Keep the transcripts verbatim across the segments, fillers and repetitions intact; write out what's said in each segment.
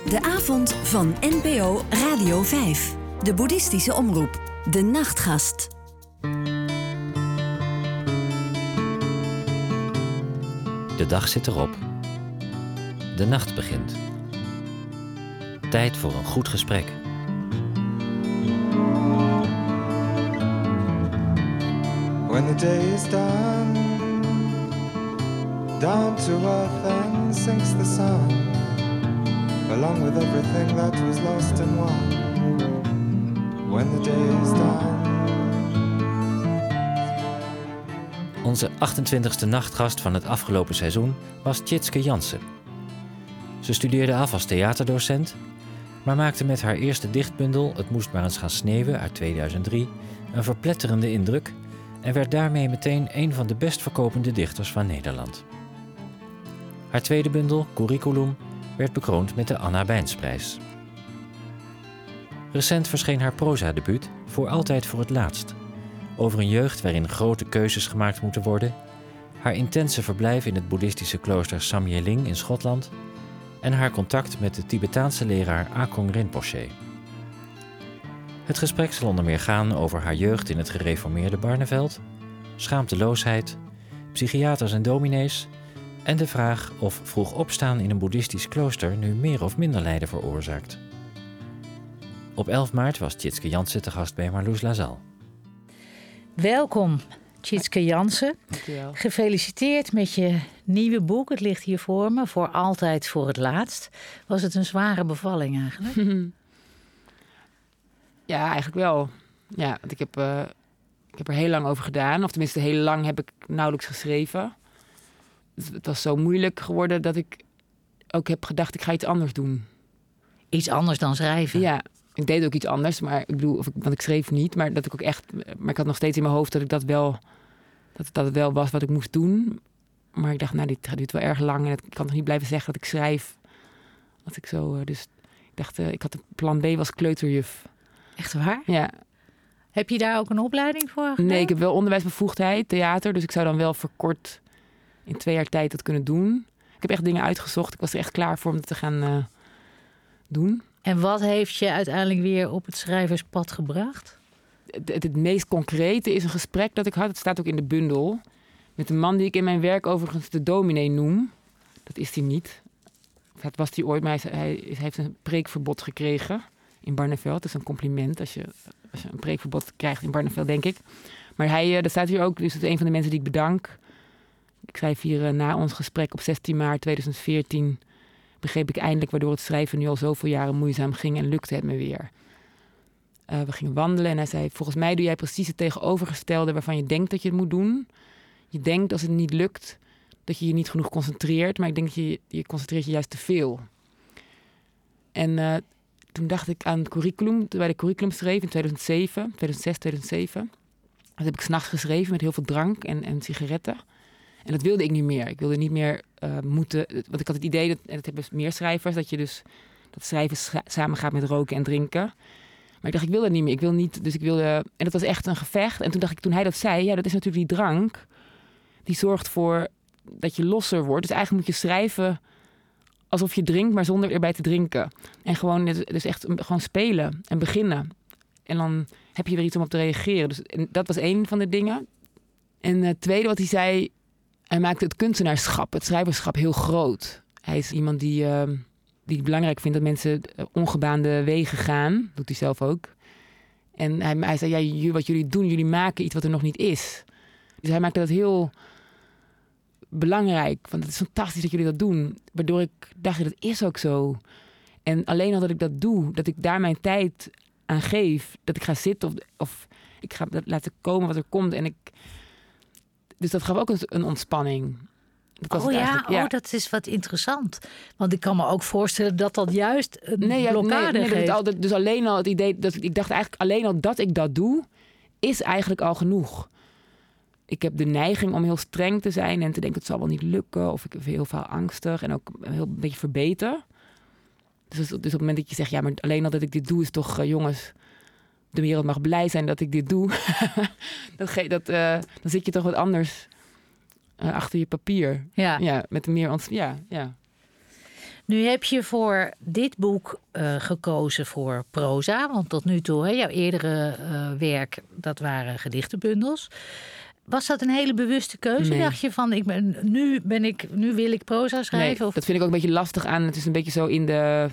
De avond van N P O Radio vijf. De boeddhistische omroep. De Nachtgast. De dag zit erop. De nacht begint. Tijd voor een goed gesprek. When the day is done, down to earth and sinks the sun, along with everything that was lost and won. When the day is done. Onze achtentwintigste nachtgast van het afgelopen seizoen was Tjitske Jansen. Ze studeerde af als theaterdocent, maar maakte met haar eerste dichtbundel Het moest maar eens gaan sneeuwen uit tweeduizend drie een verpletterende indruk en werd daarmee meteen een van de best verkopende dichters van Nederland. Haar tweede bundel, Curriculum, werd bekroond met de Anna Bijnsprijs. Recent verscheen haar proza-debuut Voor altijd voor het laatst, over een jeugd waarin grote keuzes gemaakt moeten worden, haar intense verblijf in het boeddhistische klooster Samye-ling in Schotland en haar contact met de Tibetaanse leraar Akong Rinpoche. Het gesprek zal onder meer gaan over haar jeugd in het gereformeerde Barneveld, schaamteloosheid, psychiaters en dominees en de vraag of vroeg opstaan in een boeddhistisch klooster nu meer of minder lijden veroorzaakt. Op elf maart was Tjitske Jansen te gast bij Marloes Lazal. Welkom, Tjitske Jansen. Dankjewel. Gefeliciteerd met je nieuwe boek. Het ligt hier voor me, Voor altijd voor het laatst. Was het een zware bevalling eigenlijk? Ja, eigenlijk wel. Ja, want ik heb, uh, ik heb er heel lang over gedaan. Of tenminste, heel lang heb ik nauwelijks geschreven. Het, het was zo moeilijk geworden dat ik ook heb gedacht, ik ga iets anders doen. Iets anders dan schrijven? Ja, ik deed ook iets anders. Maar ik bedoel, of ik, want ik schreef niet. Maar dat ik ook echt. Maar ik had nog steeds in mijn hoofd dat ik dat wel. Dat, dat het wel was wat ik moest doen. Maar ik dacht, nou, dit duurt wel erg lang. En ik kan toch niet blijven zeggen dat ik schrijf. Dat ik zo. Uh, dus ik dacht, uh, ik had een plan B was kleuterjuf. Echt waar? Ja. Heb je daar ook een opleiding voor gedaan? Nee, ik heb wel onderwijsbevoegdheid, theater. Dus ik zou dan wel verkort in twee jaar tijd dat kunnen doen. Ik heb echt dingen uitgezocht. Ik was er echt klaar voor om dat te gaan uh, doen. En wat heeft je uiteindelijk weer op het schrijverspad gebracht? Het, het, het meest concrete is een gesprek dat ik had. Het staat ook in de bundel. Met een man die ik in mijn werk overigens de dominee noem. Dat is hij niet. Dat was hij ooit, maar hij, hij, hij heeft een preekverbod gekregen in Barneveld. Dat is een compliment als je, als je een preekverbod krijgt in Barneveld, denk ik. Maar hij, dat staat hier ook, dus het is een van de mensen die ik bedank. Ik schrijf hier uh, na ons gesprek op zestien maart tweeduizend veertien... begreep ik eindelijk waardoor het schrijven nu al zoveel jaren moeizaam ging en lukte het me weer. Uh, we gingen wandelen en hij zei, volgens mij doe jij precies het tegenovergestelde waarvan je denkt dat je het moet doen. Je denkt als het niet lukt dat je je niet genoeg concentreert, maar ik denk dat je je concentreert je juist te veel. En uh, toen dacht ik aan het curriculum, toen wij de curriculum schreef in tweeduizend zeven, tweeduizend zes, tweeduizend zeven. Dat heb ik 's nachts geschreven met heel veel drank en, en sigaretten. En dat wilde ik niet meer. Ik wilde niet meer uh, moeten. Want ik had het idee, dat, en dat hebben meer schrijvers, dat je dus dat schrijven scha- samen gaat met roken en drinken. Maar ik dacht, ik wil dat niet meer. Ik wil niet. Dus ik wilde. En dat was echt een gevecht. En toen dacht ik, toen hij dat zei, ja, dat is natuurlijk die drank. Die zorgt voor dat je losser wordt. Dus eigenlijk moet je schrijven alsof je drinkt, maar zonder erbij te drinken. En gewoon, dus echt gewoon spelen en beginnen. En dan heb je weer iets om op te reageren. Dus en dat was één van de dingen. En het tweede wat hij zei, hij maakte het kunstenaarschap, het schrijverschap heel groot. Hij is iemand die, uh, die het belangrijk vindt dat mensen ongebaande wegen gaan. Doet hij zelf ook. En hij, hij zei, ja, wat jullie doen, jullie maken iets wat er nog niet is. Dus hij maakte dat heel belangrijk. Want het is fantastisch dat jullie dat doen. Waardoor ik dacht, dat is ook zo. En alleen al dat ik dat doe, dat ik daar mijn tijd aan geef. Dat ik ga zitten of, of ik ga dat laten komen wat er komt. En ik... Dus dat gaf ook een, een ontspanning. Dat was oh het ja, ja, oh, dat is wat interessant. Want ik kan me ook voorstellen dat dat juist een nee, ja, blokkade nee, nee, geeft. Dat het, dus alleen al het idee, dat ik dacht eigenlijk alleen al dat ik dat doe, is eigenlijk al genoeg. Ik heb de neiging om heel streng te zijn en te denken, het zal wel niet lukken. Of ik heb heel veel angstig en ook heel een beetje verbeten. Dus, dus op het moment dat je zegt, ja, maar alleen al dat ik dit doe is toch, uh, jongens, de wereld mag blij zijn dat ik dit doe. dat ge- dat, uh, dan zit je toch wat anders uh, achter je papier. Ja. Ja, met meer ont- ja, ja. Nu heb je voor dit boek uh, gekozen voor proza. Want tot nu toe, hè, jouw eerdere uh, werk, dat waren gedichtenbundels. Was dat een hele bewuste keuze? Nee. Dacht je van, ik ben, nu, ben ik, nu wil ik proza schrijven? Nee, of? dat vind ik ook een beetje lastig aan. Het is een beetje zo in de...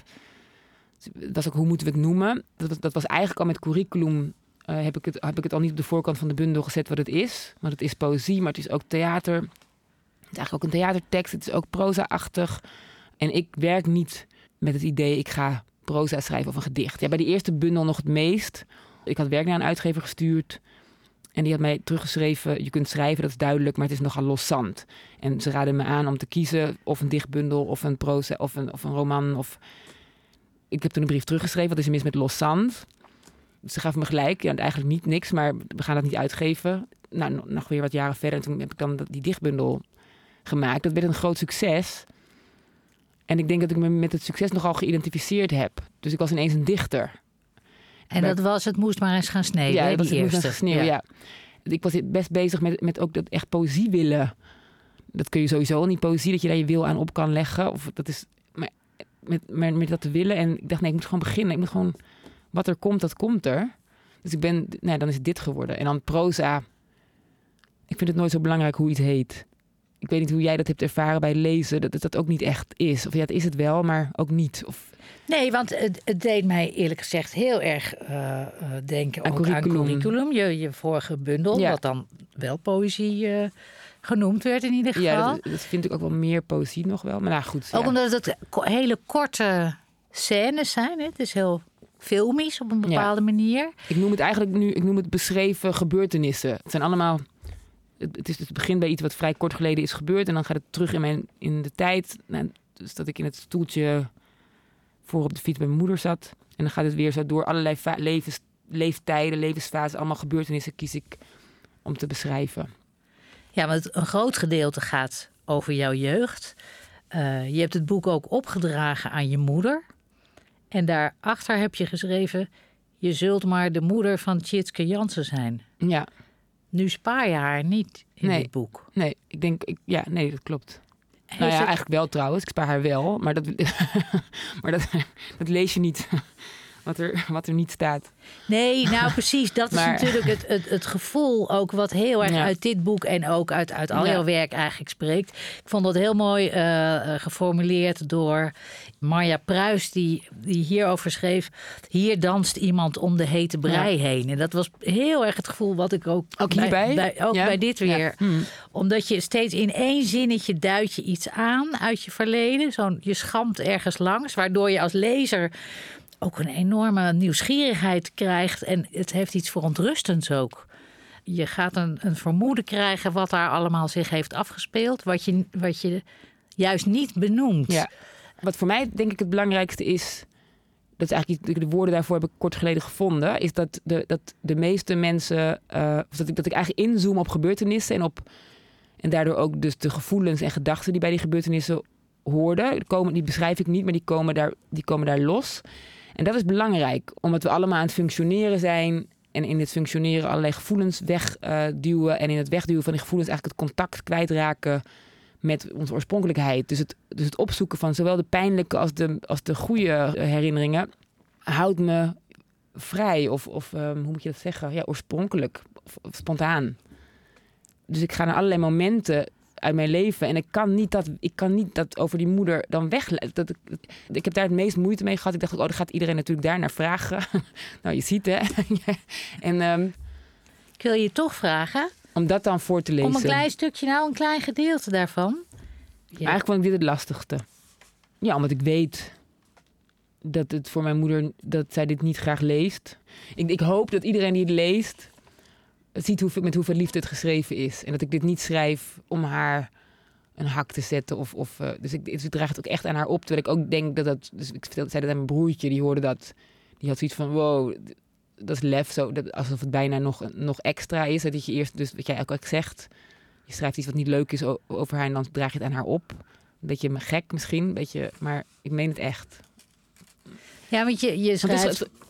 Dat was ook, hoe moeten we het noemen? Dat, dat was eigenlijk al met curriculum... Uh, heb, ik het, heb ik het al niet op de voorkant van de bundel gezet wat het is. Want het is poëzie, maar het is ook theater. Het is eigenlijk ook een theatertekst. Het is ook proza-achtig. En ik werk niet met het idee, ik ga proza schrijven of een gedicht. Ja, bij die eerste bundel nog het meest. Ik had werk naar een uitgever gestuurd. En die had mij teruggeschreven, je kunt schrijven, dat is duidelijk, maar het is nogal loszand. En ze raden me aan om te kiezen of een dichtbundel of een proza of een, of een roman. Of... Ik heb toen een brief teruggeschreven, wat is er mis met loszand? Ze gaven me gelijk, ja, eigenlijk niet niks, maar we gaan dat niet uitgeven. Nou, nog weer wat jaren verder en toen heb ik dan die dichtbundel gemaakt. Dat werd een groot succes. En ik denk dat ik me met het succes nogal geïdentificeerd heb. Dus ik was ineens een dichter. En dat was, het moest maar eens gaan sneeuwen, ja, hè, dat was, die het moest eerste. gaan sneeuwen, ja. ja. Ik was best bezig met, met ook dat echt poëzie willen. Dat kun je sowieso al niet, poëzie, dat je daar je wil aan op kan leggen. Of dat is, maar met, met, met dat te willen. En ik dacht, nee, ik moet gewoon beginnen. Ik moet gewoon, wat er komt, dat komt er. Dus ik ben, nee, dan is het dit geworden. En dan proza. Ik vind het nooit zo belangrijk hoe iets heet. Ik weet niet hoe jij dat hebt ervaren bij lezen. Dat het dat ook niet echt is. Of ja, het is het wel, maar ook niet. Of... Nee, want het, het deed mij eerlijk gezegd heel erg uh, uh, denken aan ook curriculum. aan curriculum. Je, je vorige bundel, Ja. wat dan wel poëzie uh, genoemd werd in ieder geval. Ja, dat, dat vind ik ook wel meer poëzie nog wel. Maar nou goed. Ook ja. omdat het ko- hele korte scènes zijn. Hè? Het is heel filmisch op een bepaalde ja. manier. Ik noem het eigenlijk nu, ik noem het beschreven gebeurtenissen. Het zijn allemaal... Het, is, het begint bij iets wat vrij kort geleden is gebeurd. En dan gaat het terug in, mijn, in de tijd. Nou, dus dat ik in het stoeltje voor op de fiets bij mijn moeder zat. En dan gaat het weer zo door allerlei va- levens, leeftijden, levensfasen. Allemaal gebeurtenissen kies ik om te beschrijven. Ja, want een groot gedeelte gaat over jouw jeugd. Uh, je hebt het boek ook opgedragen aan je moeder. En daarachter heb je geschreven... je zult maar de moeder van Tjitske Jansen zijn. Ja. Nu spaar je haar niet in nee, dit boek. Nee, ik denk... Ik, ja, nee, dat klopt. Heeft nou ja, het... eigenlijk wel trouwens. Ik spaar haar wel. Maar dat, maar dat, dat lees je niet... Wat er, wat er niet staat. Nee, nou precies. Dat maar... is natuurlijk het, het, het gevoel ook wat heel erg ja. uit dit boek... en ook uit, uit al jouw ja. werk eigenlijk spreekt. Ik vond dat heel mooi uh, geformuleerd door Marja Pruis... die, die hierover schreef... hier danst iemand om de hete brei ja. heen. En dat was heel erg het gevoel wat ik ook... Ook hierbij? Bij, bij, ook ja. bij dit weer. Ja. Hmm. Omdat je steeds in één zinnetje duidt je iets aan uit je verleden. Zo'n, je schampt ergens langs, waardoor je als lezer... ook een enorme nieuwsgierigheid krijgt. En het heeft iets verontrustends ook. Je gaat een, een vermoeden krijgen wat daar allemaal zich heeft afgespeeld. Wat je, wat je juist niet benoemt. Ja. Wat voor mij denk ik het belangrijkste is... dat is eigenlijk de woorden daarvoor heb ik kort geleden gevonden... is dat de, dat de meeste mensen... Uh, dat, ik, dat ik eigenlijk inzoom op gebeurtenissen... en, op, en daardoor ook dus de gevoelens en gedachten... die bij die gebeurtenissen hoorden. Die, komen, die beschrijf ik niet, maar die komen daar, die komen daar los... En dat is belangrijk, omdat we allemaal aan het functioneren zijn... en in het functioneren allerlei gevoelens wegduwen... Uh, en in het wegduwen van die gevoelens eigenlijk het contact kwijtraken... met onze oorspronkelijkheid. Dus het, dus het opzoeken van zowel de pijnlijke als de, als de goede herinneringen... houdt me vrij of, of um, hoe moet je dat zeggen? Ja, oorspronkelijk of, of spontaan. Dus ik ga naar allerlei momenten... uit mijn leven. En ik kan niet dat, ik kan niet dat over die moeder dan wegleiden. Dat ik, ik heb daar het meest moeite mee gehad. Ik dacht, oh, dan gaat iedereen natuurlijk daar naar vragen. Nou, je ziet hè. en, um, ik wil je toch vragen. Om dat dan voor te lezen. Om een klein stukje, nou een klein gedeelte daarvan. Ja. Eigenlijk vond ik dit het lastigste. Ja, omdat ik weet dat het voor mijn moeder, dat zij dit niet graag leest. Ik, ik hoop dat iedereen die het leest... ziet hoeveel, met hoeveel liefde het geschreven is. En dat ik dit niet schrijf om haar een hak te zetten. Of, of, uh, dus ik, ik draag het ook echt aan haar op. Terwijl ik ook denk dat dat... Dus ik zei dat aan mijn broertje, die hoorde dat. Die had zoiets van, wow, dat is lef. Zo, dat, alsof het bijna nog, nog extra is. Dat je eerst, dus wat jij ook, ook zegt... je schrijft iets wat niet leuk is over haar... en dan draag je het aan haar op. Een beetje gek misschien, een beetje, maar ik meen het echt. Ja, want je, je schrijft... Want het is,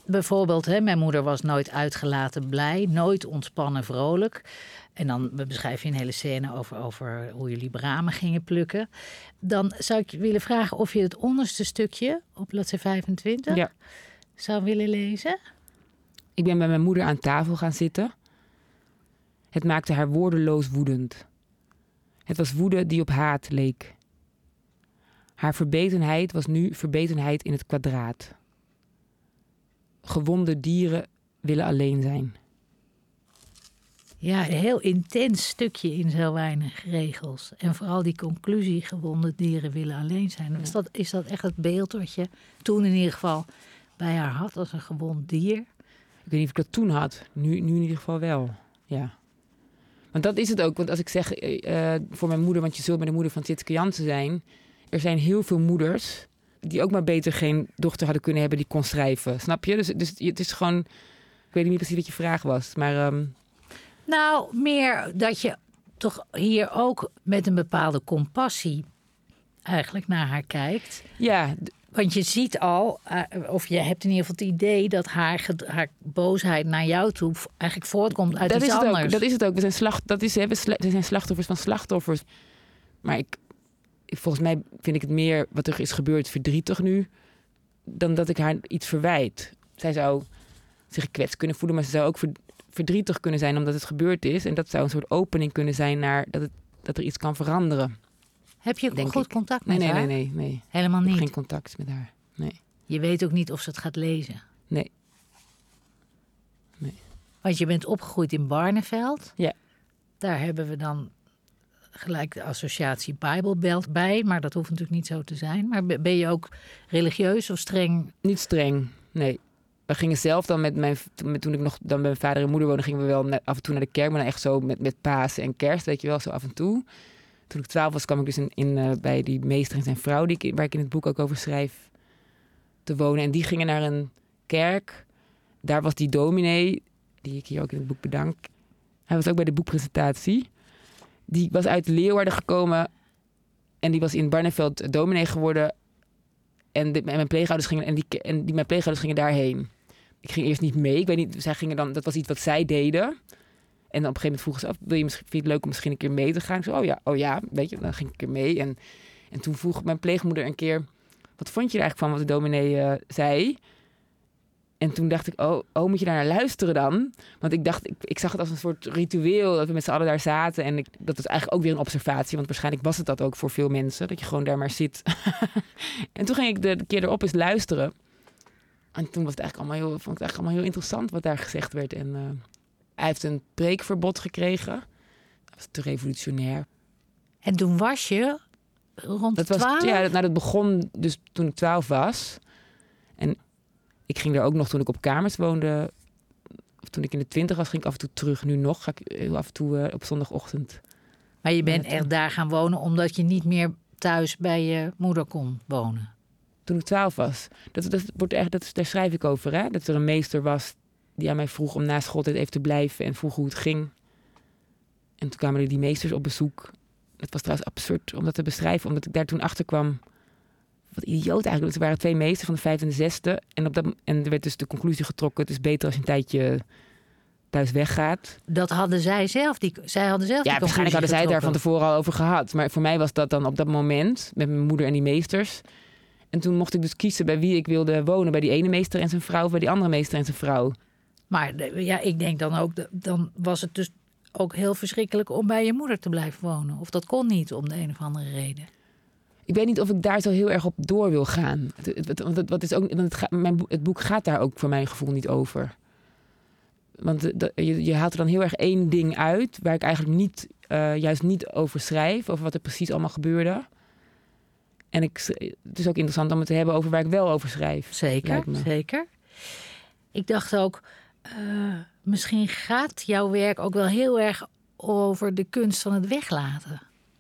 bijvoorbeeld, hè, mijn moeder was nooit uitgelaten blij, nooit ontspannen vrolijk. En dan beschrijf je een hele scène over, over hoe jullie bramen gingen plukken. Dan zou ik je willen vragen of je het onderste stukje op bladzijde vijfentwintig Ja. zou willen lezen. Ik ben bij mijn moeder aan tafel gaan zitten. Het maakte haar woordeloos woedend. Het was woede die op haat leek. Haar verbetenheid was nu verbetenheid in het kwadraat. Gewonde dieren willen alleen zijn. Ja, een heel intens stukje in zo weinig regels. En vooral die conclusie, gewonde dieren willen alleen zijn. Is dat, is dat echt het beeld wat je toen in ieder geval bij haar had als een gewond dier? Ik weet niet of ik dat toen had. Nu, nu in ieder geval wel. Ja. Want dat is het ook. Want als ik zeg uh, voor mijn moeder, want je zult met de moeder van Tjitske Jansen zijn. Er zijn heel veel moeders die ook maar beter geen dochter hadden kunnen hebben die kon schrijven. Snap je? Dus, dus het is gewoon... Ik weet niet precies wat je vraag was. Maar... Um... Nou, meer dat je toch hier ook met een bepaalde compassie eigenlijk naar haar kijkt. Ja. Want je ziet al, uh, of je hebt in ieder geval het idee dat haar, haar boosheid naar jou toe eigenlijk voortkomt uit dat iets is het anders. Ook, dat is het ook. We zijn, slacht, dat is, hè, we zijn slachtoffers van slachtoffers. Maar ik, ik, volgens mij vind ik het meer wat er is gebeurd verdrietig nu, dan dat ik haar iets verwijt. Zij zou zich gekwetst kunnen voelen, maar ze zou ook verdrietig kunnen zijn omdat het gebeurd is. En dat zou een soort opening kunnen zijn naar dat, het, dat er iets kan veranderen. Heb je denk goed ik. contact met nee, nee, haar? Nee, nee, nee. Helemaal niet? Geen contact met haar, nee. Je weet ook niet of ze het gaat lezen? Nee. Nee. Want je bent opgegroeid in Barneveld. Ja. Daar hebben we dan gelijk de associatie Bijbelbelt bij. Maar dat hoeft natuurlijk niet zo te zijn. Maar ben je ook religieus of streng? Niet streng, nee. We gingen zelf dan met mijn... Toen ik nog dan bij mijn vader en moeder woonde, gingen we wel af en toe naar de kerk. Maar dan echt zo met, met Pasen en Kerst, weet je wel, zo af en toe. Toen ik twaalf was, kwam ik dus in, in, uh, bij die meester en zijn vrouw, die ik, waar ik in het boek ook over schrijf, te wonen. En die gingen naar een kerk. Daar was die dominee, die ik hier ook in het boek bedank. Hij was ook bij de boekpresentatie. Die was uit Leeuwarden gekomen en die was in Barneveld dominee geworden. En, de, en mijn pleegouders gingen en die, en die mijn pleegouders gingen daarheen. Ik ging eerst niet mee. Ik weet niet, zij gingen dan, dat was iets wat zij deden. En dan op een gegeven moment vroegen ze af, wil je misschien, vind je het leuk om misschien een keer mee te gaan? Ik zei, oh ja, oh ja, weet je, dan ging ik een keer mee. En, en toen vroeg mijn pleegmoeder een keer, wat vond je er eigenlijk van wat de dominee uh, zei? En toen dacht ik, oh, oh, moet je daar naar luisteren dan? Want ik dacht, ik, ik zag het als een soort ritueel, dat we met z'n allen daar zaten. En ik, dat was eigenlijk ook weer een observatie, want waarschijnlijk was het dat ook voor veel mensen, dat je gewoon daar maar zit. En toen ging ik de, de keer erop eens luisteren. En toen was het eigenlijk allemaal heel, vond ik het eigenlijk allemaal heel interessant wat daar gezegd werd. En uh, hij heeft een preekverbod gekregen. Dat was te revolutionair. En toen was je rond dat was, twaalf? Ja, dat, nou, dat begon dus toen ik twaalf was. En ik ging er ook nog toen ik op kamers woonde. Of toen ik in de twintig was, ging ik af en toe terug. Nu nog ga ik heel af en toe uh, op zondagochtend. Maar je bent ja, echt daar gaan wonen omdat je niet meer thuis bij je moeder kon wonen? Toen ik twaalf was. Dat, dat wordt echt, dat, daar schrijf ik over. Hè? Dat er een meester was die aan mij vroeg om na schooltijd even te blijven. En vroeg hoe het ging. En toen kwamen er die meesters op bezoek. Het was trouwens absurd om dat te beschrijven. Omdat ik daar toen achter kwam. Wat idioot eigenlijk. Er waren twee meesters van de vijfde en de zesde. En, op dat, en er werd dus de conclusie getrokken. Het is beter als je een tijdje thuis weggaat. Dat hadden zij zelf. Die, zij hadden zelf ja, die waarschijnlijk hadden zij het daar van getrokken. tevoren al over gehad. Maar voor mij was dat dan op dat moment. Met mijn moeder en die meesters. En toen mocht ik dus kiezen bij wie ik wilde wonen. Bij die ene meester en zijn vrouw. Of bij die andere meester en zijn vrouw. Maar ja, ik denk dan ook. Dan was het dus ook heel verschrikkelijk om bij je moeder te blijven wonen. Of dat kon niet om de een of andere reden. Ik weet niet of ik daar zo heel erg op door wil gaan. Want het, wat is ook, het, gaat, mijn, het boek gaat daar ook voor mijn gevoel niet over. Want de, je, je haalt er dan heel erg één ding uit... waar ik eigenlijk niet, uh, juist niet over schrijf... over wat er precies allemaal gebeurde. En ik, het is ook interessant om het te hebben over waar ik wel over schrijf. Zeker, zeker. Ik dacht ook... Uh, misschien gaat jouw werk ook wel heel erg over de kunst van het weglaten.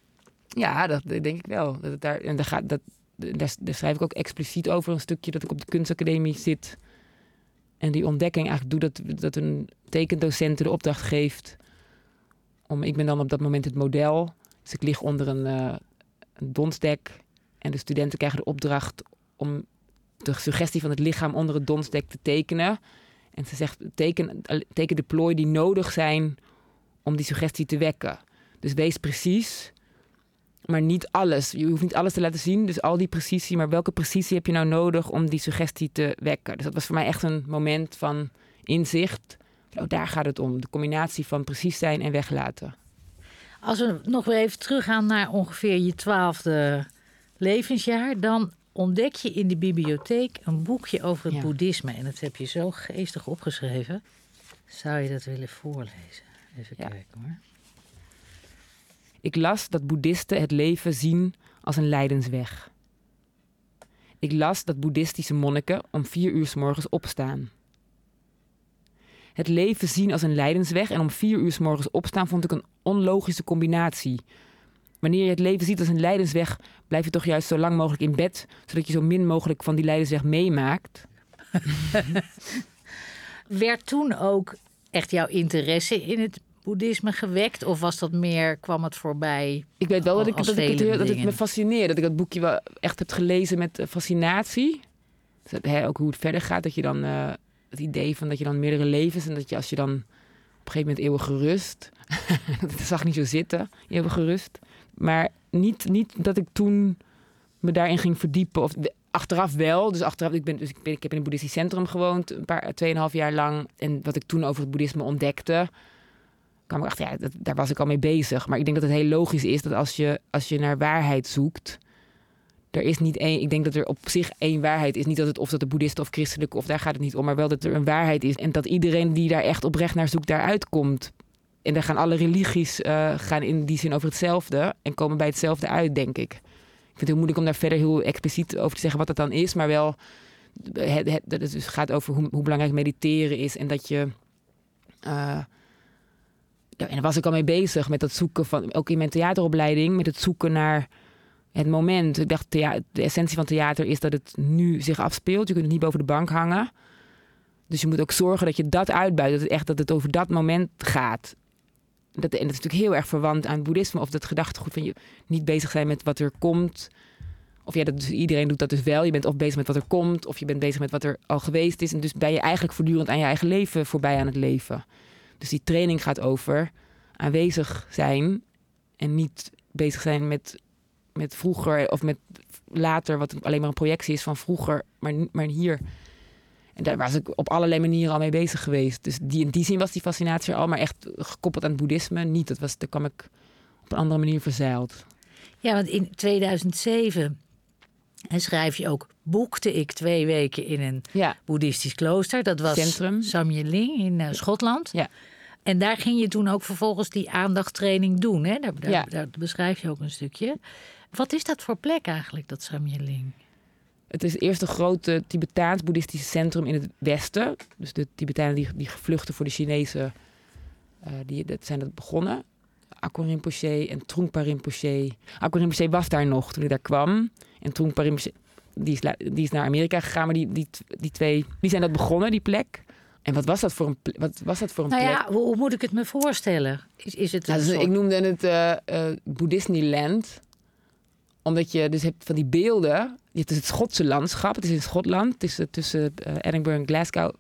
Ja, dat denk ik wel. Dat het daar, en daar, gaat, dat, daar, daar schrijf ik ook expliciet over een stukje dat ik op de kunstacademie zit. En die ontdekking eigenlijk doe dat, dat een tekendocent de opdracht geeft. Om, ik ben dan op dat moment het model. Dus ik lig onder een, uh, een donsdek. En de studenten krijgen de opdracht om de suggestie van het lichaam onder het donsdek te tekenen. En ze zegt, teken, teken de plooien die nodig zijn om die suggestie te wekken. Dus wees precies, maar niet alles. Je hoeft niet alles te laten zien, dus al die precisie. Maar welke precisie heb je nou nodig om die suggestie te wekken? Dus dat was voor mij echt een moment van inzicht. Oh, daar gaat het om. De combinatie van precies zijn en weglaten. Als we nog weer even teruggaan naar ongeveer je twaalfde levensjaar, dan ontdek je in de bibliotheek een boekje over het Ja. boeddhisme. En dat heb je zo geestig opgeschreven. Zou je dat willen voorlezen? Even Ja. kijken hoor. Ik las dat boeddhisten het leven zien als een lijdensweg. Ik las dat boeddhistische monniken om vier uur 's morgens opstaan. Het leven zien als een lijdensweg en om vier uur 's morgens opstaan vond ik een onlogische combinatie. Wanneer je het leven ziet als een lijdensweg, blijf je toch juist zo lang mogelijk in bed, zodat je zo min mogelijk van die lijdensweg meemaakt. Werd toen ook echt jouw interesse in het boeddhisme gewekt? Of was dat meer, kwam het voorbij? Ik weet wel dat, ik, Als dat, ik het, vele heel- dat het me dingen. fascineert. Dat ik dat boekje wel echt heb gelezen met eh, fascinatie. Dus dat, hè, ook hoe het verder gaat. Dat je dan eh, het idee van dat je dan meerdere levens. En dat je als je dan op een gegeven moment eeuwige rust. Dat zag ik niet zo zitten, eeuwige rust. Maar niet, niet dat ik toen me daarin ging verdiepen. Of de- achteraf wel. Dus achteraf, ik ben, dus ik, ben, ik heb in een boeddhistisch centrum gewoond. Een paar, tweeënhalf jaar lang. En wat ik toen over het boeddhisme ontdekte, kwam ik achter, ja, dat, daar was ik al mee bezig. Maar ik denk dat het heel logisch is dat als je, als je naar waarheid zoekt, er is niet één. Ik denk dat er op zich één waarheid is. Niet dat het of dat de boeddhisten of christelijke, of daar gaat het niet om, maar wel dat er een waarheid is. En dat iedereen die daar echt oprecht naar zoekt, daaruit komt. En daar gaan alle religies uh, gaan in die zin over hetzelfde en komen bij hetzelfde uit, denk ik. Ik vind het heel moeilijk om daar verder heel expliciet over te zeggen wat het dan is, maar wel, het, het, het dus gaat over hoe, hoe belangrijk mediteren is en dat je. Uh, Ja, en daar was ik al mee bezig met dat zoeken van, ook in mijn theateropleiding, met het zoeken naar het moment. Ik dacht, thea- de essentie van theater is dat het nu zich afspeelt. Je kunt het niet boven de bank hangen. Dus je moet ook zorgen dat je dat uitbuit. Dat het echt dat het over dat moment gaat. Dat, en dat is natuurlijk heel erg verwant aan het boeddhisme. Of dat gedachtegoed van je niet bezig zijn met wat er komt. Of ja, dat dus, iedereen doet dat dus wel. Je bent of bezig met wat er komt, of je bent bezig met wat er al geweest is. En dus ben je eigenlijk voortdurend aan je eigen leven voorbij aan het leven. Dus die training gaat over aanwezig zijn en niet bezig zijn met, met vroeger of met later, wat alleen maar een projectie is van vroeger, maar, maar hier. En daar was ik op allerlei manieren al mee bezig geweest. Dus die, in die zin was die fascinatie er al, maar echt gekoppeld aan het boeddhisme niet. Dat was, daar kwam ik op een andere manier verzeild. Ja, want in tweeduizend zeven en schrijf je ook, boekte ik twee weken in een Ja. boeddhistisch klooster. Dat was Centrum. Samye Ling in uh, Schotland. Ja. En daar ging je toen ook vervolgens die aandachttraining doen. Hè? Daar, daar, Ja. daar beschrijf je ook een stukje. Wat is dat voor plek eigenlijk, dat Samye Ling? Het is het eerste grote Tibetaans-boeddhistische centrum in het Westen. Dus de Tibetanen die, die vluchten voor de Chinezen, uh, die dat zijn dat begonnen. Akon Rinpoche en Trungpa Rinpoche. Akon Rinpoche was daar nog toen ik daar kwam. En Trungpa Rinpoche, die is, die is naar Amerika gegaan. Maar die, die, die twee, die zijn dat begonnen, die plek. En wat was dat voor een, ple- wat was dat voor een Nou plek? ja, hoe, hoe moet ik het me voorstellen? Is, is het Nou, een dus soort... ik noemde het uh, uh, Boeddhismeland. Omdat je dus hebt van die beelden. Het is het Schotse landschap. Het is in Schotland. Het is uh, tussen uh, Edinburgh en Glasgow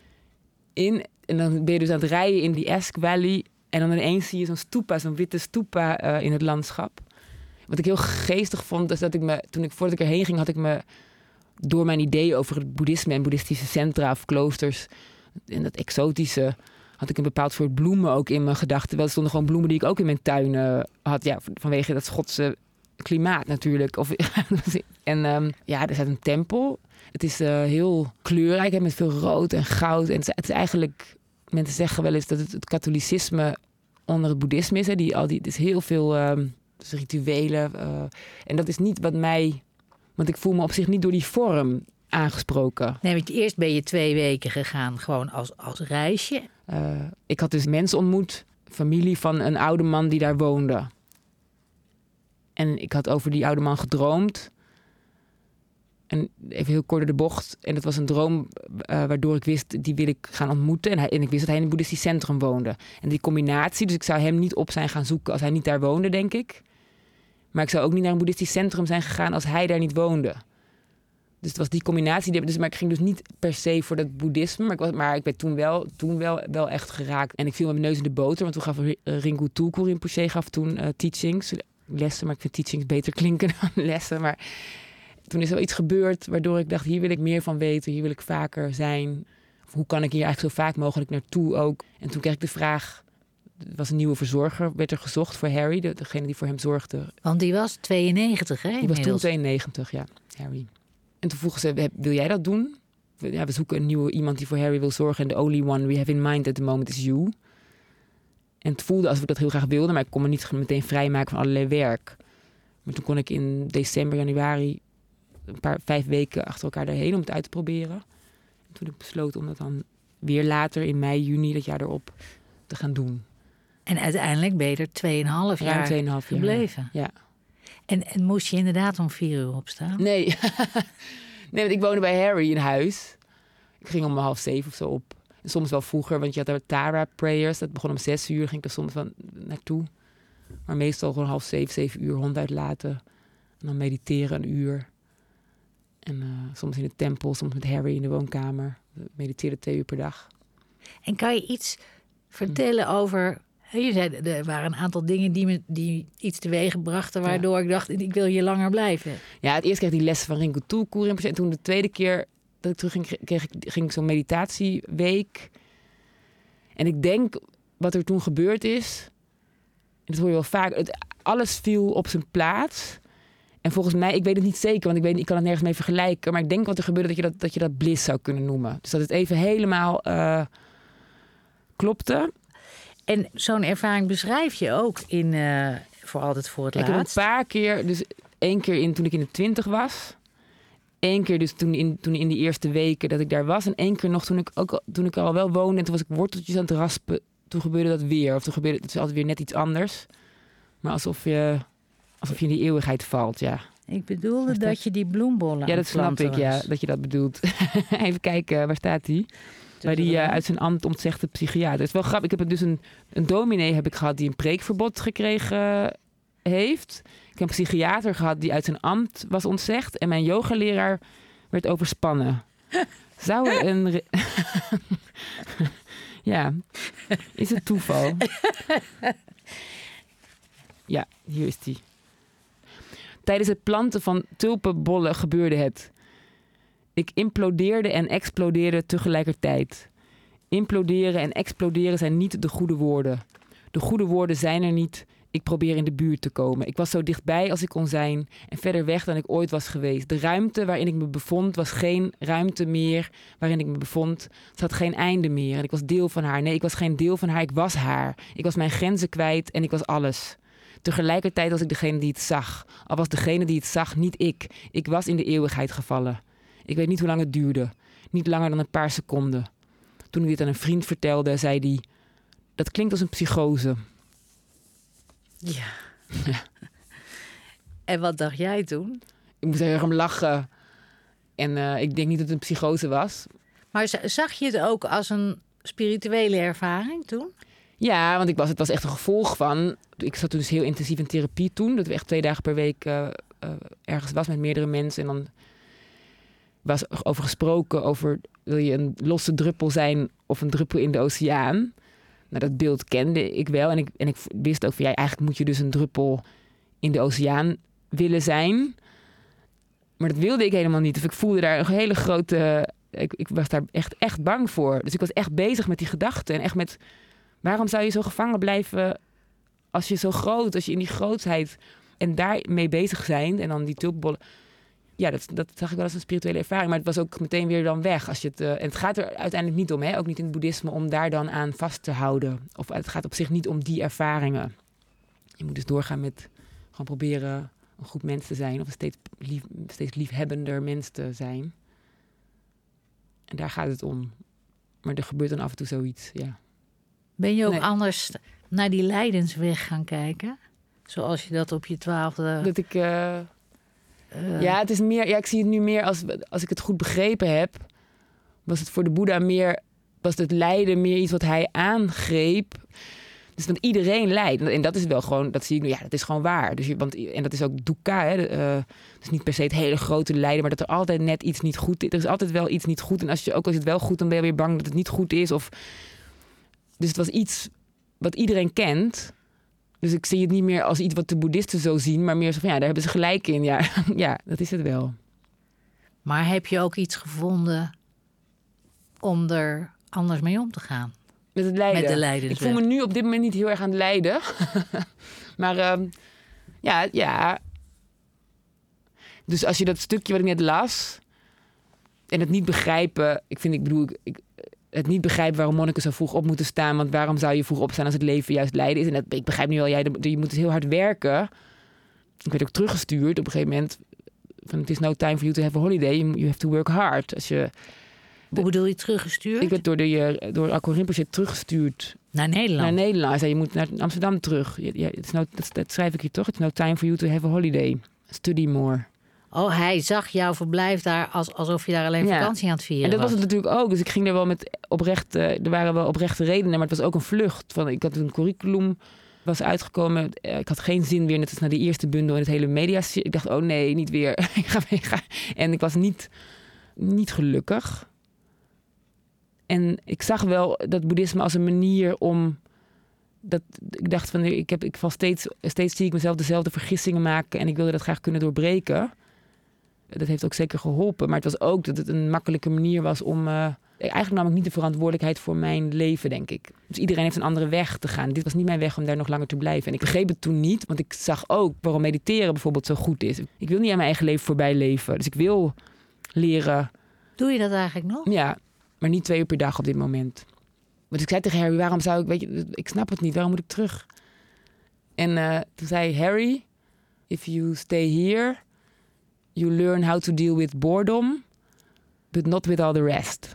in. En dan ben je dus aan het rijden in die Esk Valley. En dan ineens zie je zo'n stupa, zo'n witte stupa uh, in het landschap. Wat ik heel geestig vond, is dat ik me, toen ik voordat ik erheen ging, had ik me door mijn idee over het boeddhisme en boeddhistische centra of kloosters en dat exotische, had ik een bepaald soort bloemen ook in mijn gedachten. Wel, er stonden gewoon bloemen die ik ook in mijn tuin uh, had, ja, vanwege dat Schotse klimaat natuurlijk. Of, en um, ja, er staat een tempel. Het is uh, heel kleurrijk, hè, met veel rood en goud. En het is, het is eigenlijk, mensen zeggen wel eens dat het, het katholicisme onder het boeddhisme is. Hè, die, al die, het is heel veel um, dus rituelen. Uh, en dat is niet wat mij, want ik voel me op zich niet door die vorm aangesproken. Nee, want eerst ben je twee weken gegaan, gewoon als, als reisje. Uh, ik had dus mensen ontmoet, familie van een oude man die daar woonde. En ik had over die oude man gedroomd. En even heel kort door de bocht. En dat was een droom uh, waardoor ik wist, die wil ik gaan ontmoeten. En, hij, en ik wist dat hij in een boeddhistisch centrum woonde. En die combinatie, dus ik zou hem niet op zijn gaan zoeken als hij niet daar woonde, denk ik. Maar ik zou ook niet naar een boeddhistisch centrum zijn gegaan als hij daar niet woonde. Dus het was die combinatie. Die, dus, maar ik ging dus niet per se voor dat boeddhisme. Maar ik, was, maar ik werd toen, wel, toen wel, wel echt geraakt. En ik viel met mijn neus in de boter. Want toen gaf uh, Ringu Tulku Rinpoche gaf toen uh, teachings. Lessen, maar ik vind teachings beter klinken dan lessen. Maar toen is er wel iets gebeurd waardoor ik dacht... hier wil ik meer van weten. Hier wil ik vaker zijn. Of hoe kan ik hier eigenlijk zo vaak mogelijk naartoe ook? En toen kreeg ik de vraag... Er was een nieuwe verzorger, werd er gezocht voor Harry. De, degene die voor hem zorgde. Want die was tweeënnegentig, hè? Die was toen tweeënnegentig, ja. Harry. En toen vroegen ze, wil jij dat doen? Ja, we zoeken een nieuwe iemand die voor Harry wil zorgen. En the only one we have in mind at the moment is you. En het voelde alsof ik dat heel graag wilde. Maar ik kon me niet meteen vrijmaken van allerlei werk. Maar toen kon ik in december, januari... een paar, vijf weken achter elkaar daarheen om het uit te proberen. En toen heb ik besloten om dat dan weer later in mei, juni, dat jaar erop, te gaan doen. En uiteindelijk ben je er tweeënhalf jaar, Ruim tweeënhalf jaar gebleven. Ja. En, en moest je inderdaad om vier uur opstaan? Nee. nee, want ik woonde bij Harry in huis. Ik ging om half zeven of zo op. En soms wel vroeger, want je had daar Tara prayers. Dat begon om zes uur, ging ik er soms van naartoe. Maar meestal gewoon half zeven, zeven uur hond uitlaten. En dan mediteren een uur. En uh, soms in de tempel, soms met Harry in de woonkamer. We mediteerden twee uur per dag. En kan je iets vertellen hm. over... Je zei, er waren een aantal dingen die, me, die iets teweeg brachten... waardoor ja. ik dacht, ik wil hier langer blijven. Ja, het eerst kreeg ik die lessen van Ringu Tulku Rinpoche. En toen de tweede keer dat ik terug ging, kreeg ik, ging ik zo'n meditatieweek. En ik denk, wat er toen gebeurd is... en dat hoor je wel vaak... Het, alles viel op zijn plaats... En volgens mij, ik weet het niet zeker, want ik, weet, ik kan het nergens mee vergelijken. Maar ik denk wat er gebeurde, dat je dat, dat, je dat bliss zou kunnen noemen. Dus dat het even helemaal uh, klopte. En zo'n ervaring beschrijf je ook in uh, Voor Altijd Voor het ik Laatst. Ik heb een paar keer, dus één keer in, toen ik in de twintig was. Eén keer dus toen in, toen in die eerste weken dat ik daar was. En één keer nog toen ik, ook, toen ik er al wel woonde en toen was ik worteltjes aan het raspen. Toen gebeurde dat weer. Of toen gebeurde het is altijd weer net iets anders. Maar alsof je... Alsof je in die eeuwigheid valt, ja. Ik bedoelde dat, dat je die bloembollen Ja, dat snap ik, ja, dat je dat bedoelt. Even kijken, waar staat die? Bij die uh, uit zijn ambt ontzegde psychiater. Het is wel grappig. Ik heb dus een, een dominee heb ik gehad die een preekverbod gekregen heeft. Ik heb een psychiater gehad die uit zijn ambt was ontzegd. En mijn yogaleraar werd overspannen. Zou er een... Re- ja, is het toeval? Ja, hier is die. Tijdens het planten van tulpenbollen gebeurde het. Ik implodeerde en explodeerde tegelijkertijd. Imploderen en exploderen zijn niet de goede woorden. De goede woorden zijn er niet. Ik probeer in de buurt te komen. Ik was zo dichtbij als ik kon zijn en verder weg dan ik ooit was geweest. De ruimte waarin ik me bevond was geen ruimte meer waarin ik me bevond. Ze had geen einde meer en ik was deel van haar. Nee, ik was geen deel van haar, ik was haar. Ik was mijn grenzen kwijt en ik was alles. Tegelijkertijd was ik degene die het zag. Al was degene die het zag niet ik. Ik was in de eeuwigheid gevallen. Ik weet niet hoe lang het duurde. Niet langer dan een paar seconden. Toen ik dit aan een vriend vertelde, zei hij... Dat klinkt als een psychose. Ja. ja. En wat dacht jij toen? Ik moest erg om lachen. En uh, ik denk niet dat het een psychose was. Maar zag je het ook als een spirituele ervaring toen? Ja, want ik was, het was echt een gevolg van... Ik zat dus heel intensief in therapie toen. Dat we echt twee dagen per week uh, uh, ergens was met meerdere mensen. En dan was er over gesproken over... Wil je een losse druppel zijn of een druppel in de oceaan? Nou, dat beeld kende ik wel. En ik, en ik wist ook van... Ja, eigenlijk moet je dus een druppel in de oceaan willen zijn. Maar dat wilde ik helemaal niet. Of ik voelde daar een hele grote... Ik, ik was daar echt, echt bang voor. Dus ik was echt bezig met die gedachten. En echt met... Waarom zou je zo gevangen blijven als je zo groot, als je in die grootheid en daarmee bezig zijn en dan die tulpenbollen. Ja, dat, dat zag ik wel als een spirituele ervaring, maar het was ook meteen weer dan weg. Als je het, uh, en het gaat er uiteindelijk niet om, hè? Ook niet in het boeddhisme, om daar dan aan vast te houden. Of het gaat op zich niet om die ervaringen. Je moet dus doorgaan met gewoon proberen een goed mens te zijn of een steeds, lief, steeds liefhebbender mens te zijn. En daar gaat het om. Maar er gebeurt dan af en toe zoiets, ja. Ben je ook nee. anders naar die lijdensweg gaan kijken? Zoals je dat op je twaalfde... Dat ik... Uh, uh, ja, het is meer... Ja, ik zie het nu meer als... Als ik het goed begrepen heb... Was het voor de Boeddha meer... Was het lijden meer iets wat hij aangreep... Dus want iedereen lijdt. En dat is wel gewoon, dat zie ik nu, ja, dat is gewoon waar. Dus je, want, en dat is ook dukkha, hè. Uh, het is niet per se het hele grote lijden, maar dat er altijd net iets niet goed is. Er is altijd wel iets niet goed. En als je ook als het wel goed, dan ben je weer bang dat het niet goed is. Of... Dus het was iets wat iedereen kent. Dus ik zie het niet meer als iets wat de boeddhisten zo zien, maar meer zo van, ja, daar hebben ze gelijk in. Ja, ja, dat is het wel. Maar heb je ook iets gevonden om er anders mee om te gaan? Met het lijden. Met de lijden. Ik voel me nu op dit moment niet heel erg aan het lijden. maar um, ja, ja. Dus als je dat stukje wat ik net las en het niet begrijpen, ik vind, ik bedoel, ik, het niet begrijpen waarom monniken zo vroeg op moeten staan, want waarom zou je vroeg opstaan als het leven juist lijden is? En dat, ik begrijp nu wel, jij, je moet heel hard werken. Ik werd ook teruggestuurd op een gegeven moment van, it is no time for you to have a holiday, you have to work hard. Als je Hoe bedoel je teruggestuurd? Ik werd door de door Akko Rinpoche teruggestuurd. Naar Nederland? Naar Nederland. Hij zei, je moet naar Amsterdam terug. Ja, ja, it's no, dat, dat schrijf ik hier toch. It's no time for you to have a holiday. Study more. Oh, hij zag jouw verblijf daar als, alsof je daar alleen ja. vakantie aan het vieren En dat was was. het natuurlijk ook. Dus ik ging er wel met oprecht... Uh, er waren wel oprechte redenen, maar het was ook een vlucht. Van, ik had een curriculum, was uitgekomen. Uh, ik had geen zin weer, net als naar de eerste bundel in het hele media. Ik dacht, oh nee, niet weer. ik ga weg. En ik was niet, niet gelukkig. En ik zag wel dat boeddhisme als een manier om... Dat, ik dacht van, ik, heb, ik val steeds, steeds zie ik mezelf dezelfde vergissingen maken en ik wilde dat graag kunnen doorbreken. Dat heeft ook zeker geholpen. Maar het was ook dat het een makkelijke manier was om... Uh, eigenlijk nam ik niet de verantwoordelijkheid voor mijn leven, denk ik. Dus iedereen heeft een andere weg te gaan. Dit was niet mijn weg om daar nog langer te blijven. En ik begreep het toen niet, want ik zag ook waarom mediteren bijvoorbeeld zo goed is. Ik wil niet aan mijn eigen leven voorbij leven. Dus ik wil leren... Doe je dat eigenlijk nog? Ja, maar niet twee uur per dag op dit moment. Want ik zei tegen Harry, waarom zou ik... Weet je, ik snap het niet, waarom moet ik terug? En uh, toen zei Harry, if you stay here... you learn how to deal with boredom... but not with all the rest.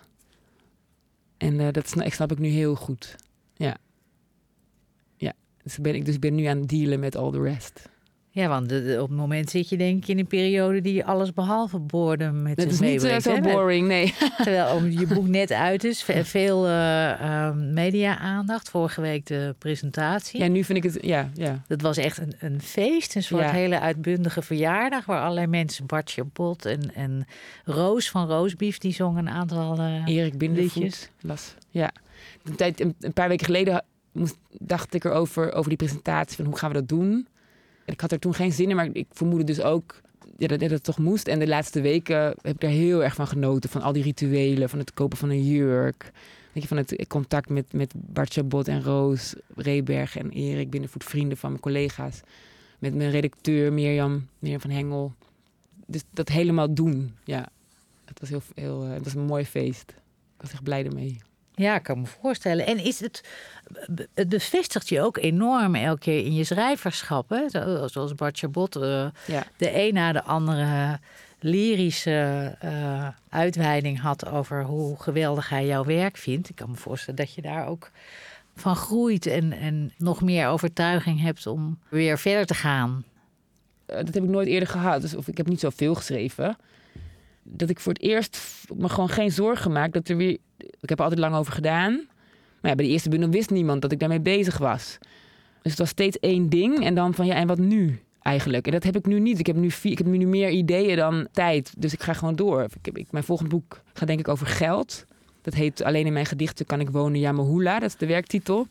En uh, dat snap, ik snap ik nu heel goed. Ja. Ja, dus ben ik, dus ik ben nu aan het dealen met all the rest. Ja, want de, de, op het moment zit je denk ik in een periode die alles behalve boredom met zich meebrengt. Dat is niet uh, zo boring, nee. Terwijl om je boek net uit is, veel uh, uh, media-aandacht. Vorige week de presentatie. Ja, nu vind ik het, ja. ja. Dat was echt een, een feest, een soort ja. hele uitbundige verjaardag... waar allerlei mensen, Bartje Bot en, en Roos van Roosbief... die zong een aantal uh, Erik Bindervoet las. Ja, een, tijd, een, een paar weken geleden moest, dacht ik erover over die presentatie... van hoe gaan we dat doen... Ik had er toen geen zin in, maar ik vermoedde dus ook ja, dat, dat het toch moest. En de laatste weken heb ik daar heel erg van genoten. Van al die rituelen, van het kopen van een jurk. Weet je, van het contact met, met Bart Chabot en Roos Reberg en Erik Bindervoet, vrienden van mijn collega's. Met mijn redacteur Mirjam, Mirjam van Hengel. Dus dat helemaal doen, ja. Het was, heel, heel, uh, het was een mooi feest. Ik was echt blij ermee. Ja, ik kan me voorstellen. En is het, het bevestigt je ook enorm elke keer in je schrijverschap. Hè? Zoals Bart Chabot, uh, ja. de een na de andere lyrische uh, uitweiding had over hoe geweldig hij jouw werk vindt. Ik kan me voorstellen dat je daar ook van groeit en, en nog meer overtuiging hebt om weer verder te gaan. Uh, dat heb ik nooit eerder gehad. Dus, of ik heb niet zoveel geschreven. Dat ik voor het eerst me gewoon geen zorgen gemaakt dat er weer... Ik heb er altijd lang over gedaan. Maar ja, bij de eerste bundel wist niemand dat ik daarmee bezig was. Dus het was steeds één ding. En dan van, ja, en wat nu eigenlijk? En dat heb ik nu niet. Ik heb nu, vier, ik heb nu meer ideeën dan tijd. Dus ik ga gewoon door. Ik heb, ik, mijn volgende boek gaat denk ik over geld. Dat heet Alleen in mijn gedichten kan ik wonen, Jamahula. Dat is de werktitel.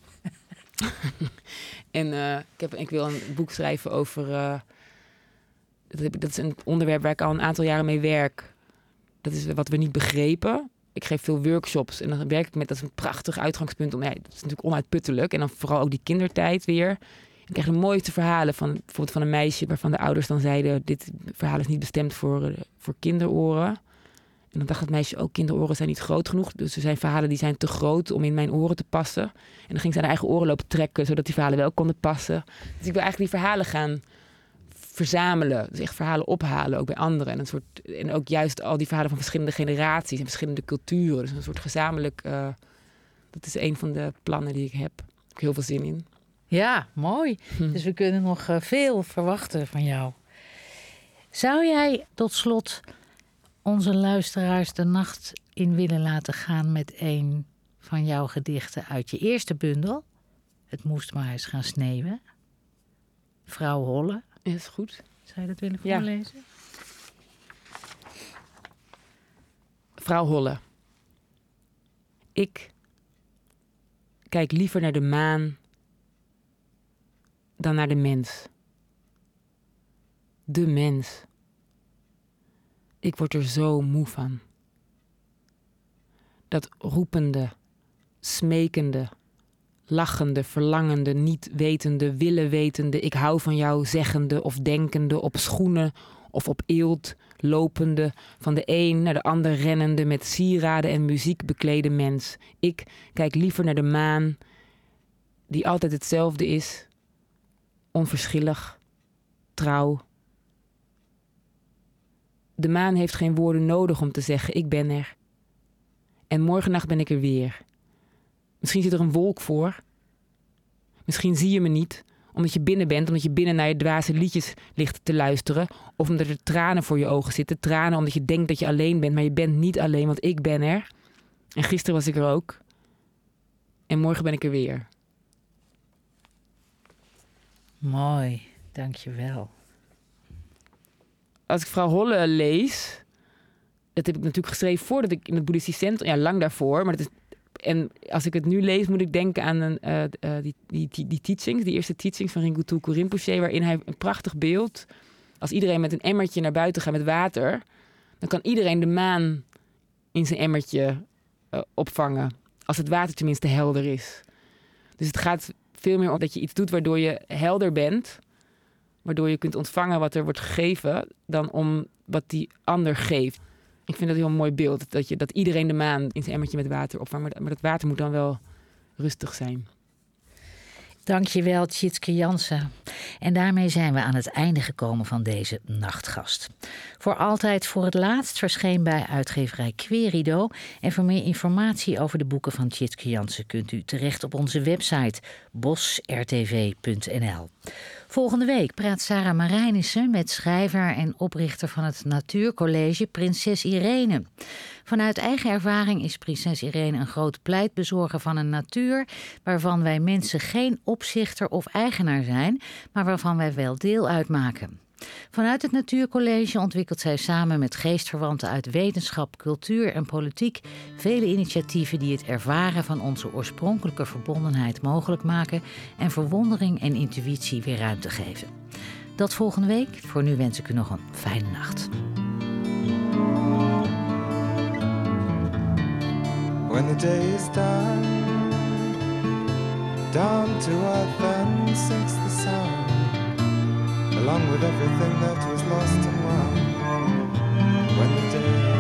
en uh, ik, heb, ik wil een boek schrijven over... Uh, dat, heb, dat is een onderwerp waar ik al een aantal jaren mee werk. Dat is wat we niet begrepen. Ik geef veel workshops en dan werk ik met, dat is een prachtig uitgangspunt. Om, ja, dat is natuurlijk onuitputtelijk. En dan vooral ook die kindertijd weer. Ik krijg de mooiste verhalen van bijvoorbeeld van een meisje waarvan de ouders dan zeiden: dit verhaal is niet bestemd voor, uh, voor kinderoren. En dan dacht het meisje ook, kinderoren zijn niet groot genoeg. Dus er zijn verhalen die zijn te groot om in mijn oren te passen. En dan ging ze aan haar eigen oren lopen trekken, zodat die verhalen wel konden passen. Dus ik wil eigenlijk die verhalen gaan verzamelen. Dus echt verhalen ophalen, ook bij anderen. En, een soort, en ook juist al die verhalen van verschillende generaties en verschillende culturen. Dus een soort gezamenlijk... Uh, dat is een van de plannen die ik heb. Daar heb ik heel veel zin in. Ja, mooi. Hm. Dus we kunnen nog uh, veel verwachten van jou. Zou jij tot slot onze luisteraars de nacht in willen laten gaan met een van jouw gedichten uit je eerste bundel? Het moest maar eens gaan sneeuwen. Vrouw Holle. Ja, is goed. Zou je dat willen Ja. voorlezen? Vrouw Holle. Ik kijk liever naar de maan dan naar de mens. De mens. Ik word er zo moe van. Dat roepende, smekende, lachende, verlangende, niet wetende, willen wetende, ik hou van jou zeggende of denkende, op schoenen of op eelt, lopende, van de een naar de ander rennende, met sieraden en muziek beklede mens. Ik kijk liever naar de maan, die altijd hetzelfde is, onverschillig, trouw. De maan heeft geen woorden nodig om te zeggen, ik ben er. En morgennacht ben ik er weer. Misschien zit er een wolk voor. Misschien zie je me niet, omdat je binnen bent, omdat je binnen naar je dwaze liedjes ligt te luisteren. Of omdat er tranen voor je ogen zitten. Tranen omdat je denkt dat je alleen bent, maar je bent niet alleen, want ik ben er. En gisteren was ik er ook. En morgen ben ik er weer. Mooi, dankjewel. Als ik Vrouw Holle lees, dat heb ik natuurlijk geschreven voordat ik in het boeddhistisch centrum, ja, lang daarvoor, maar dat is, en als ik het nu lees, moet ik denken aan een, uh, uh, die, die, die, die teachings, die eerste teachings van Rinpoche Tulku Rinpoche, waarin hij een prachtig beeld, als iedereen met een emmertje naar buiten gaat met water, dan kan iedereen de maan in zijn emmertje uh, opvangen, als het water tenminste helder is. Dus het gaat veel meer om dat je iets doet waardoor je helder bent, waardoor je kunt ontvangen wat er wordt gegeven, dan om wat die ander geeft. Ik vind dat een heel mooi beeld, dat, je, dat iedereen de maan in zijn emmertje met water opvangt. Maar, maar dat water moet dan wel rustig zijn. Dankjewel, Tjitske Jansen. En daarmee zijn we aan het einde gekomen van deze nachtgast. Voor altijd voor het laatst verscheen bij uitgeverij Querido. En voor meer informatie over de boeken van Tjitske Jansen kunt u terecht op onze website bos r t v punt n l. Volgende week praat Sarah Marijnissen met schrijver en oprichter van het Natuurcollege Prinses Irene. Vanuit eigen ervaring is Prinses Irene een groot pleitbezorger van een natuur waarvan wij mensen geen opzichter of eigenaar zijn, maar waarvan wij wel deel uitmaken. Vanuit het Natuurcollege ontwikkelt zij samen met geestverwanten uit wetenschap, cultuur en politiek vele initiatieven die het ervaren van onze oorspronkelijke verbondenheid mogelijk maken en verwondering en intuïtie weer ruimte geven. Dat volgende week. Voor nu wens ik u nog een fijne nacht. When the day is done, down to earth then sinks the sun, along with everything that was lost and won. When the day